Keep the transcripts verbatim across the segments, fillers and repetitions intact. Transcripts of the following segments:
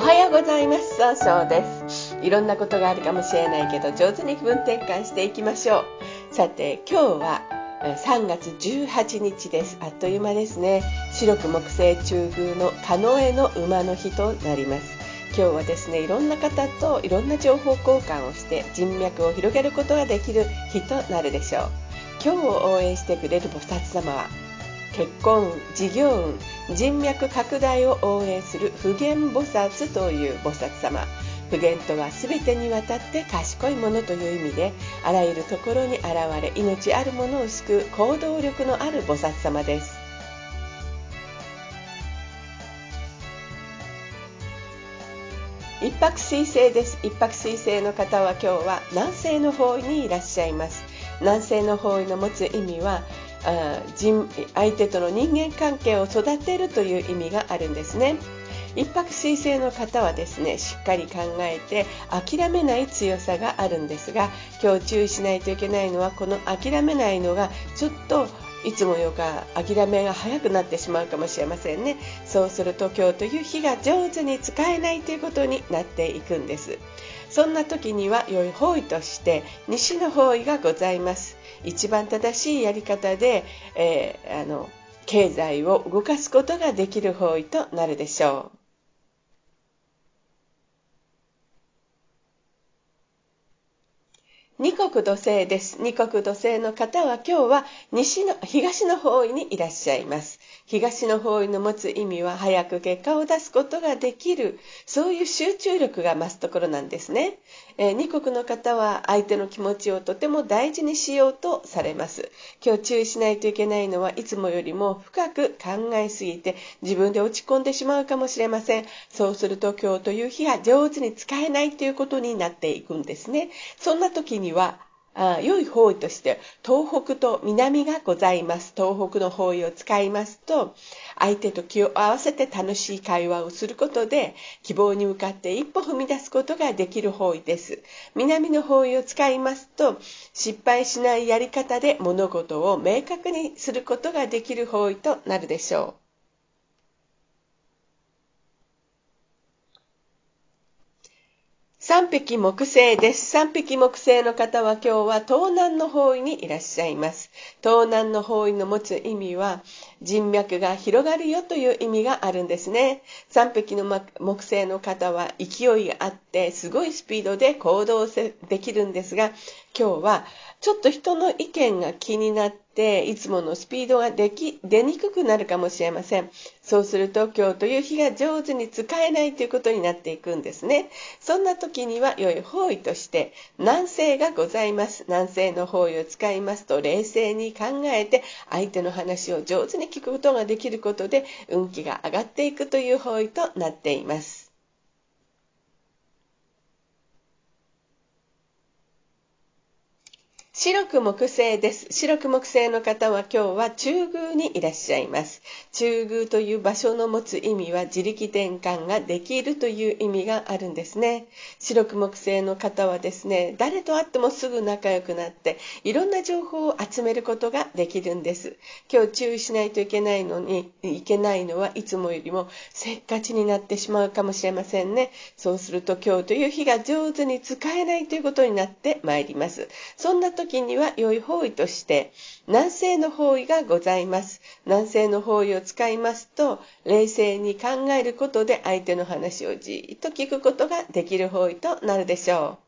はようございます。総称です。いろんなことがあるかもしれないけど、上手に気分転換していきましょう。さて、今日はさんがつじゅうはちにちです。あっという間ですね。白く木星中宮の庚午の馬の日となります。今日はですね、いろんな方といろんな情報交換をして人脈を広げることができる日となるでしょう。今日を応援してくれる菩薩様は、結婚運、事業運、人脈拡大を応援する普賢菩薩という菩薩様。普賢とは全てにわたって賢いものという意味で、あらゆるところに現れ、命あるものを救う行動力のある菩薩様です。一泊水星です。一泊水星の方は今日は南西の方位にいらっしゃいます。南西の方位の持つ意味は、あ人相手との人間関係を育てるという意味があるんですね。一泊水星の方はですね、しっかり考えて諦めない強さがあるんですが、今日注意しないといけないのは、この諦めないのがちょっといつもよりか諦めが早くなってしまうかもしれませんね。そうすると今日という日が上手に使えないということになっていくんです。そんな時には良い方位として西の方位がございます。一番正しいやり方で、えー、あの経済を動かすことができる方位となるでしょう。二国土星です。二国土星の方は今日は西の東の方位にいらっしゃいます。東の方位の持つ意味は、早く結果を出すことができる、そういう集中力が増すところなんですね。えー、二国の方は相手の気持ちをとても大事にしようとされます。今日注意しないといけないのは、いつもよりも深く考えすぎて自分で落ち込んでしまうかもしれません。そうすると今日という日が上手に使えないということになっていくんですね。そんな時にはあ良い方位として東北と南がございます。東北の方位を使いますと、相手と気を合わせて楽しい会話をすることで希望に向かって一歩踏み出すことができる方位です。南の方位を使いますと、失敗しないやり方で物事を明確にすることができる方位となるでしょう。三匹木星です。三匹木星の方は今日は東南の方位にいらっしゃいます。東南の方位の持つ意味は、人脈が広がるよという意味があるんですね。三匹の木星の方は勢いがあってすごいスピードで行動できるんですが、今日はちょっと人の意見が気になっていつものスピードができ出にくくなるかもしれません。そうすると今日という日が上手に使えないということになっていくんですね。そんな時には良い方位として南西がございます。南西の方位を使いますと、冷静に考えて相手の話を上手に聞くことができることで運気が上がっていくという方位となっています。白く木星です。白く木星の方は今日は中宮にいらっしゃいます。中宮という場所の持つ意味は、自力転換ができるという意味があるんですね。白く木星の方はですね、誰と会ってもすぐ仲良くなっていろんな情報を集めることができるんです。今日注意しないといけないのにいけないのは、いつもよりもせっかちになってしまうかもしれませんね。そうすると今日という日が上手に使えないということになってまいります。そんな時時には良い方位として南西の方位がございます。南西の方位を使いますと、冷静に考えることで相手の話をじっと聞くことができる方位となるでしょ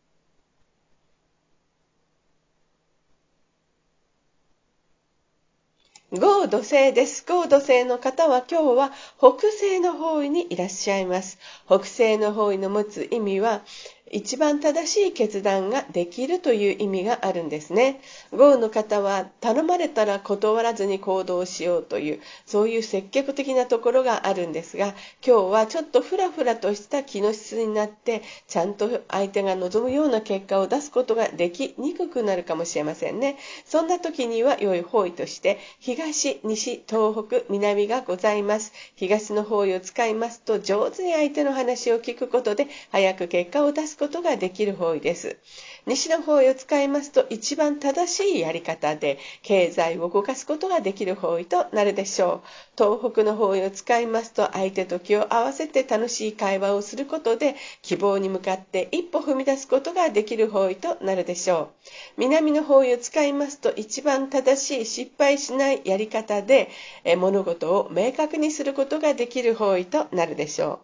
う。合土星です。合土星の方は今日は北西の方位にいらっしゃいます。北西の方位の持つ意味は、一番正しい決断ができるという意味があるんですね。豪の方は頼まれたら断らずに行動しようという、そういう積極的なところがあるんですが、今日はちょっとフラフラとした気の質になって、ちゃんと相手が望むような結果を出すことができにくくなるかもしれませんね。そんな時には良い方位として東、西、東北、南がございます。東の方位を使いますと、上手に相手の話を聞くことで早く結果を出すことができる方位です。西の方位を使いますと一番正しいやり方で経済を動かすことができる方位となるでしょう。東北の方位を使いますと相手と気を合わせて楽しい会話をすることで希望に向かって一歩踏み出すことができる方位となるでしょう。南の方位を使いますと一番正しい失敗しないやり方でえ物事を明確にすることができる方位となるでしょう。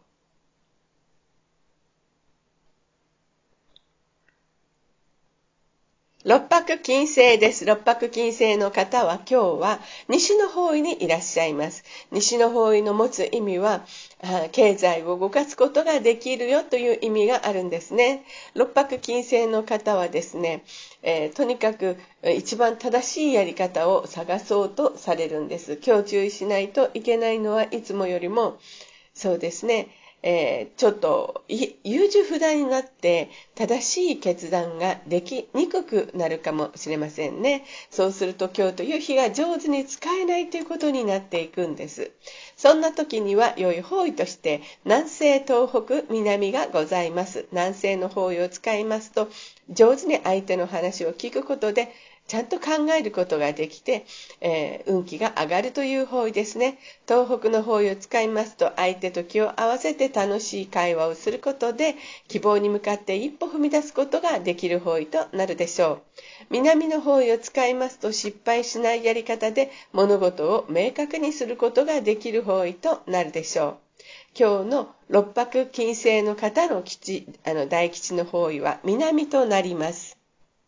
六白金星です。六白金星の方は今日は西の方位にいらっしゃいます。西の方位の持つ意味は経済を動かすことができるよという意味があるんですね。六白金星の方はですね、えー、とにかく一番正しいやり方を探そうとされるんです。今日注意しないといけないのはいつもよりもそうですね、えー、ちょっと優柔不断になって正しい決断ができにくくなるかもしれませんね。そうすると今日という日が上手に使えないということになっていくんです。そんな時には良い方位として南西、東北、南がございます。南西の方位を使いますと上手に相手の話を聞くことでちゃんと考えることができて、えー、運気が上がるという方位ですね。東北の方位を使いますと相手と気を合わせて楽しい会話をすることで希望に向かって一歩踏み出すことができる方位となるでしょう。南の方位を使いますと失敗しないやり方で物事を明確にすることができる方位となるでしょう。今日の六白金星の方の吉あの大吉の方位は南となります。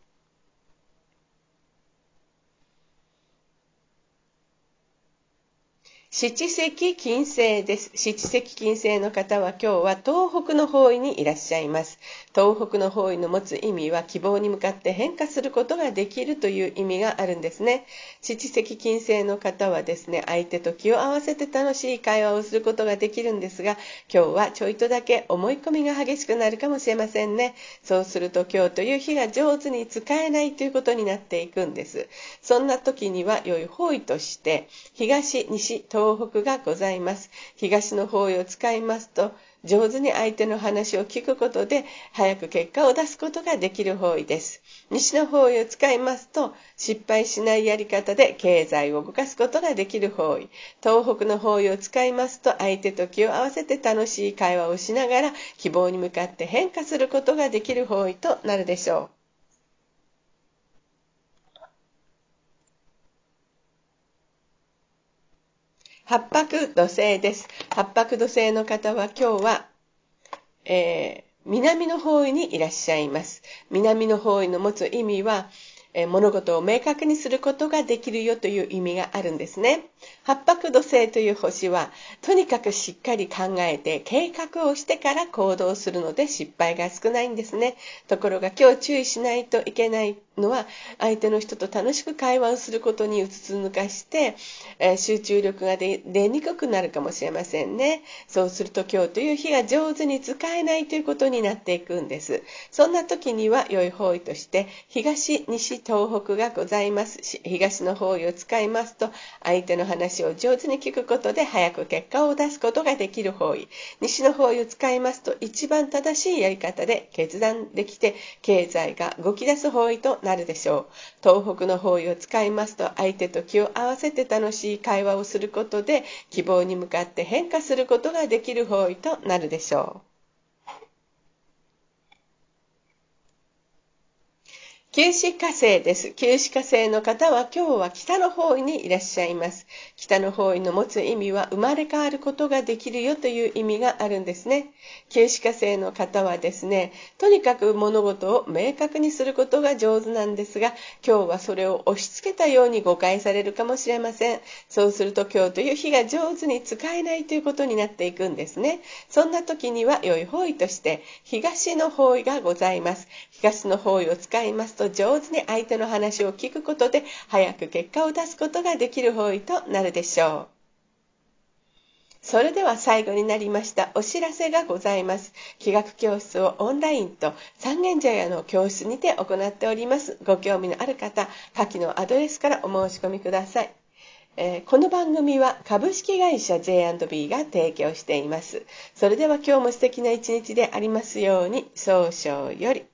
七石金星です。七石金星の方は今日は東北の方位にいらっしゃいます。東北の方位の持つ意味は希望に向かって変化することができるという意味があるんですね。七石金星の方はですね、相手と気を合わせて楽しい会話をすることができるんですが、今日はちょいとだけ思い込みが激しくなるかもしれませんね。そうすると今日という日が上手に使えないということになっていくんです。そんな時には良い方位として東、西、東北がございます。東の方位を使いますと上手に相手の話を聞くことで早く結果を出すことができる方位です。西の方位を使いますと失敗しないやり方で経済を動かすことができる方位。東北の方位を使いますと相手と気を合わせて楽しい会話をしながら希望に向かって変化することができる方位となるでしょう。八白土星です。八白土星の方は今日は、えー、南の方位にいらっしゃいます。南の方位の持つ意味は、えー、物事を明確にすることができるよという意味があるんですね。八白土星という星はとにかくしっかり考えて計画をしてから行動するので失敗が少ないんですね。ところが今日注意しないといけないのは相手の人と楽しく会話をすることにうつつ抜かして、えー、集中力が出にくくなるかもしれませんね。そうすると今日という日が上手に使えないということになっていくんです。そんな時には良い方位として東、西、東北がございます。東の方位を使いますと相手の話を上手に聞くことで早く結果を出すことができる方位。西の方位を使いますと一番正しいやり方で決断できて経済が動き出す方位となるでしょう。東北の方位を使いますと相手と気を合わせて楽しい会話をすることで希望に向かって変化することができる方位となるでしょう。九死火星です。九死火星の方は今日は北の方位にいらっしゃいます。北の方位の持つ意味は生まれ変わることができるよという意味があるんですね。九死火星の方はですね、とにかく物事を明確にすることが上手なんですが、今日はそれを押し付けたように誤解されるかもしれません。そうすると今日という日が上手に使えないということになっていくんですね。そんな時には良い方位として東の方位がございます。東の方位を使いますと上手に相手の話を聞くことで早く結果を出すことができる方位となるでしょう。それでは最後になりましたお知らせがございます。気学教室をオンラインと三軒茶屋の教室にて行っております。ご興味のある方、下記のアドレスからお申し込みください。 えー、この番組は株式会社 ジェイアンドビー が提供しています。それでは今日も素敵な一日でありますように。早々より。